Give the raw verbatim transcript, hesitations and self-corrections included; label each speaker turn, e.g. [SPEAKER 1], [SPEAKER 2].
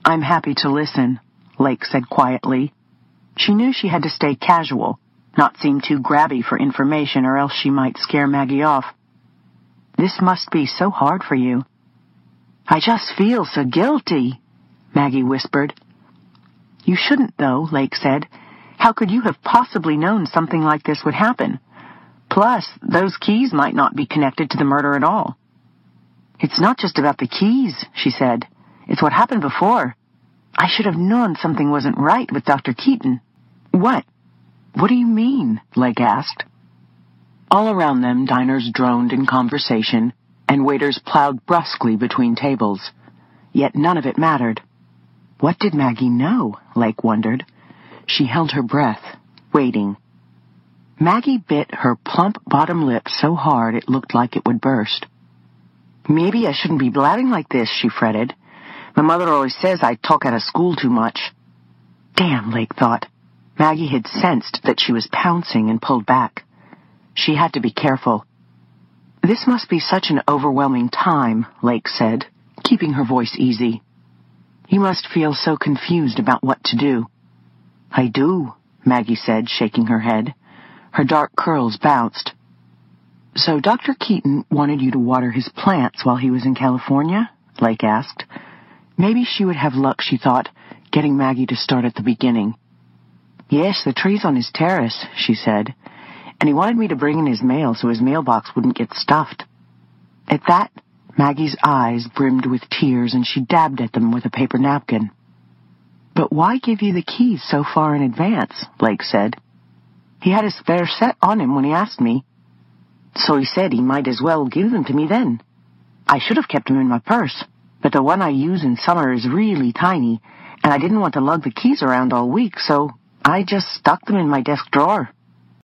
[SPEAKER 1] I'm happy to listen, Lake said quietly. She knew she had to stay casual, not seem too grabby for information or else she might scare Maggie off. This must be so hard for you. I just feel so guilty, Maggie whispered. You shouldn't, though, Lake said. How could you have possibly known something like this would happen? Plus, those keys might not be connected to the murder at all. It's not just about the keys, she said. It's what happened before. I should have known something wasn't right with Doctor Keaton. What? What do you mean? Lake asked. All around them, diners droned in conversation, and waiters plowed brusquely between tables. Yet none of it mattered. What did Maggie know? Lake wondered. She held her breath, waiting. Maggie bit her plump bottom lip so hard it looked like it would burst. Maybe I shouldn't be blabbing like this, she fretted. My mother always says I talk out of school too much. Damn, Lake thought. Maggie had sensed that she was pouncing and pulled back. She had to be careful. This must be such an overwhelming time, Lake said, keeping her voice easy. You must feel so confused about what to do. I do, Maggie said, shaking her head. Her dark curls bounced. So Doctor Keaton wanted you to water his plants while he was in California? Lake asked. Maybe she would have luck, she thought, getting Maggie to start at the beginning. Yes, the tree's on his terrace, she said, and he wanted me to bring in his mail so his mailbox wouldn't get stuffed. At that, Maggie's eyes brimmed with tears, and she dabbed at them with a paper napkin. But why give you the keys so far in advance? Lake said. He had a spare set on him when he asked me. So he said he might as well give them to me then. I should have kept them in my purse, but the one I use in summer is really tiny, and I didn't want to lug the keys around all week, so I just stuck them in my desk drawer.